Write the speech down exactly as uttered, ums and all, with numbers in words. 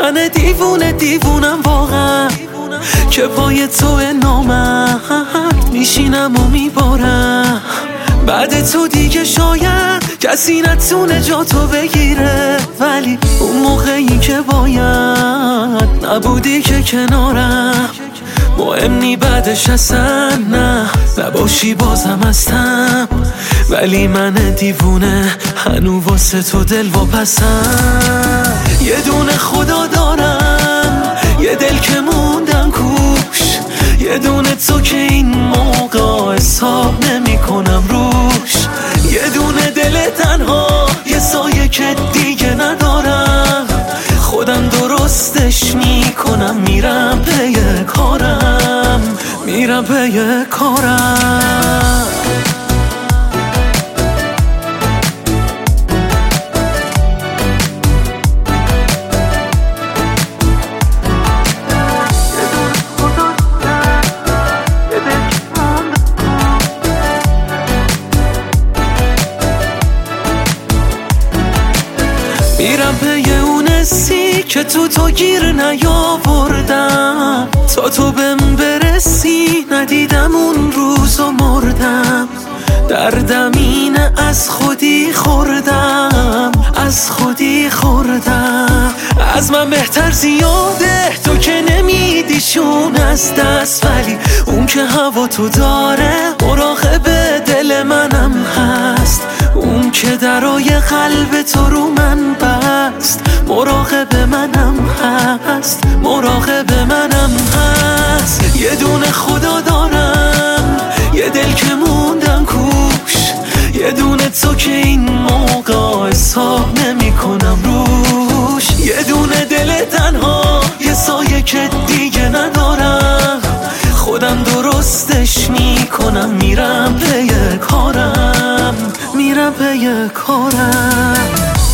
من دیوونه دیوونم واقعا که پای تو نامرد میشینم و میبارم. بعد تو دیگه شاید کسی نتونه جا تو بگیره، ولی اون موقعی که باید نبودی که کنارم. مهم نی بعدش اصلا نه نباشی بازم هستم، ولی من دیوونه هنو واسه تو دل واپسم. یه دونه خدا دارم، یه دل که موندم کوش، یه دونه تو که این موقع حساب نمی کنم روش. یه دونه دل تنها، یه سایه که دیگه ندارم، خودم درستش میکنم. میرم پی کارم، میرم پی کارم. میرم پی اون حسی که تو تو گیر نیاوردم، تا تو بهم برسی ندیدم اون روز و مردم. دردم اینه از خودی خوردم، از خودی خوردم. از من بهتر زیاده تو که نمیدیشون از دست، ولی اون که هوا تو داره مراقب دل منم هست. اون که درای قلب تو رو من بست، مراقب منم هست، مراقب منم هست. یه دونه خدا دارم، یه دل که موندم کوش، یه دونه تو که این موقع حساب نمی کنم روش. یه دونه دل تنها، یه سایه که دیگه ندارم، خودم درستش میکنم. میرم پی کارم، میرم پی کارم.